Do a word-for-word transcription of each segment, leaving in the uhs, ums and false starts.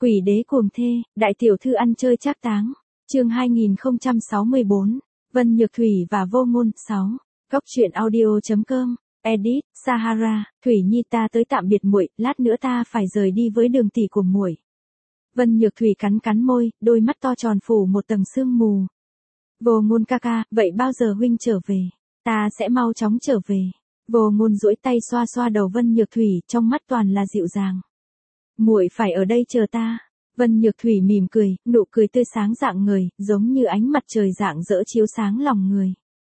Quỷ đế cuồng thê, đại tiểu thư ăn chơi trác táng. Chương hai nghìn không trăm sáu mươi bốn. Vân Nhược Thủy và Vô Ngôn. sáu. Góc truyện audio chấm com. Edit Sahara. Thủy Nhi, ta tới tạm biệt muội, lát nữa ta phải rời đi với Đường tỷ của muội. Vân Nhược Thủy cắn cắn môi, đôi mắt to tròn phủ một tầng sương mù. Vô Ngôn ca ca, vậy bao giờ huynh trở về? Ta sẽ mau chóng trở về. Vô Ngôn duỗi tay xoa xoa đầu Vân Nhược Thủy, trong mắt toàn là dịu dàng. Muội phải ở đây chờ ta. Vân Nhược Thủy mỉm cười, nụ cười tươi sáng rạng ngời, giống như ánh mặt trời rạng rỡ chiếu sáng lòng người.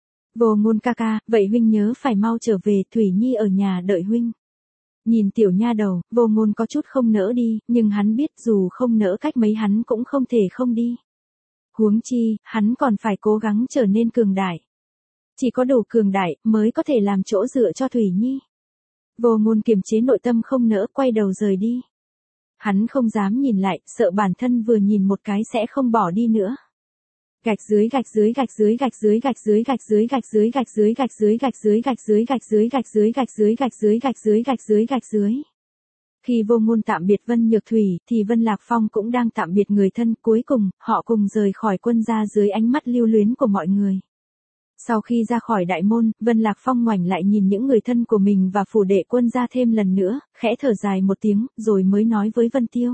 Vô Ngôn ca ca, vậy huynh nhớ phải mau trở về, Thủy Nhi ở nhà đợi huynh. Nhìn tiểu nha đầu, Vô Ngôn có chút không nỡ đi, nhưng hắn biết dù không nỡ cách mấy hắn cũng không thể không đi. Huống chi, hắn còn phải cố gắng trở nên cường đại. Chỉ có đủ cường đại mới có thể làm chỗ dựa cho Thủy Nhi. Vô Ngôn kiềm chế nội tâm không nỡ, quay đầu rời đi. Hắn không dám nhìn lại, sợ bản thân vừa nhìn một cái sẽ không bỏ đi nữa. Gạch dưới gạch dưới gạch dưới gạch dưới gạch dưới gạch dưới gạch dưới gạch dưới gạch dưới gạch dưới gạch dưới gạch dưới gạch dưới gạch dưới gạch dưới gạch dưới gạch dưới gạch dưới. Khi Vô Ngôn tạm biệt Vân Nhược Thủy, thì Vân Lạc Phong cũng đang tạm biệt người thân, cuối cùng, họ cùng rời khỏi quân gia dưới ánh mắt lưu luyến của mọi người. Sau khi ra khỏi đại môn, Vân Lạc Phong ngoảnh lại nhìn những người thân của mình và phủ đệ quân gia thêm lần nữa, khẽ thở dài một tiếng, rồi mới nói với Vân Tiêu.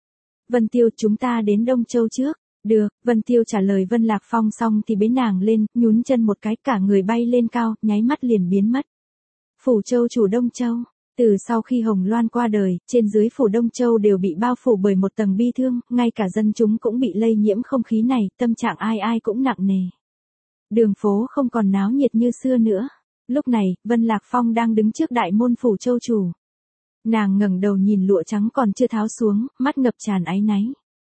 Vân Tiêu, chúng ta đến Đông Châu trước. Được, Vân Tiêu trả lời Vân Lạc Phong xong thì bế nàng lên, nhún chân một cái, cả người bay lên cao, nháy mắt liền biến mất. Phủ Châu chủ Đông Châu. Từ sau khi Hồng Loan qua đời, trên dưới phủ Đông Châu đều bị bao phủ bởi một tầng bi thương, ngay cả dân chúng cũng bị lây nhiễm không khí này, tâm trạng ai ai cũng nặng nề. Đường phố không còn náo nhiệt như xưa nữa. Lúc này, Vân Lạc Phong đang đứng trước đại môn phủ Châu chủ. Nàng ngẩng đầu nhìn lụa trắng còn chưa tháo xuống, mắt ngập tràn áy náy.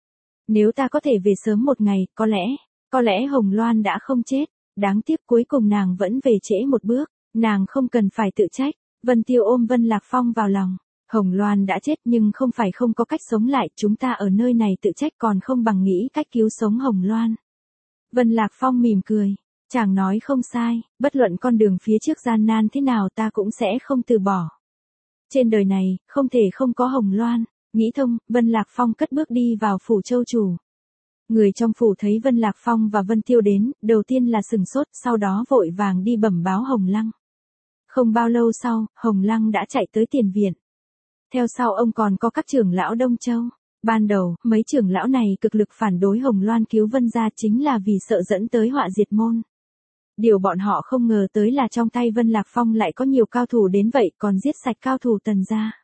Nếu ta có thể về sớm một ngày, có lẽ, có lẽ Hồng Loan đã không chết. Đáng tiếc cuối cùng nàng vẫn về trễ một bước. Nàng không cần phải tự trách. Vân Tiêu ôm Vân Lạc Phong vào lòng. Hồng Loan đã chết nhưng không phải không có cách sống lại, chúng ta ở nơi này tự trách còn không bằng nghĩ cách cứu sống Hồng Loan. Vân Lạc Phong mỉm cười. Chàng nói không sai, bất luận con đường phía trước gian nan thế nào ta cũng sẽ không từ bỏ. Trên đời này, không thể không có Hồng Loan. Nghĩ thông, Vân Lạc Phong cất bước đi vào phủ Châu chủ. Người trong phủ thấy Vân Lạc Phong và Vân Tiêu đến, đầu tiên là sừng sốt, sau đó vội vàng đi bẩm báo Hồng Lăng. Không bao lâu sau, Hồng Lăng đã chạy tới tiền viện. Theo sau ông còn có các trưởng lão Đông Châu. Ban đầu, mấy trưởng lão này cực lực phản đối Hồng Loan cứu Vân gia chính là vì sợ dẫn tới họa diệt môn. Điều bọn họ không ngờ tới là trong tay Vân Lạc Phong lại có nhiều cao thủ đến vậy, còn giết sạch cao thủ Tần gia.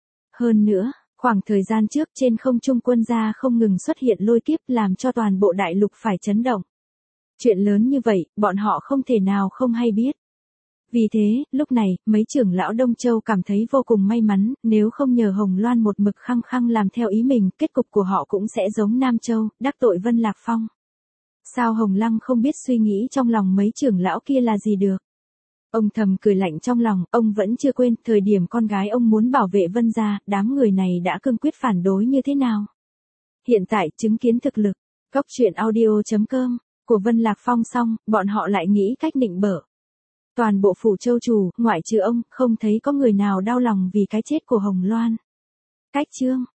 Hơn nữa, khoảng thời gian trước trên không trung quân gia không ngừng xuất hiện lôi kiếp làm cho toàn bộ đại lục phải chấn động. Chuyện lớn như vậy, bọn họ không thể nào không hay biết. Vì thế, lúc này, mấy trưởng lão Đông Châu cảm thấy vô cùng may mắn, nếu không nhờ Hồng Loan một mực khăng khăng làm theo ý mình, kết cục của họ cũng sẽ giống Nam Châu, đắc tội Vân Lạc Phong. Sao Hồng Lăng không biết suy nghĩ trong lòng mấy trưởng lão kia là gì được? Ông thầm cười lạnh trong lòng, ông vẫn chưa quên thời điểm con gái ông muốn bảo vệ Vân gia, đám người này đã cương quyết phản đối như thế nào. Hiện tại chứng kiến thực lực, góc truyện audio chấm com, của Vân Lạc Phong xong, bọn họ lại nghĩ cách nịnh bợ. Toàn bộ phủ Châu chủ, ngoại trừ ông, không thấy có người nào đau lòng vì cái chết của Hồng Loan. Cách chương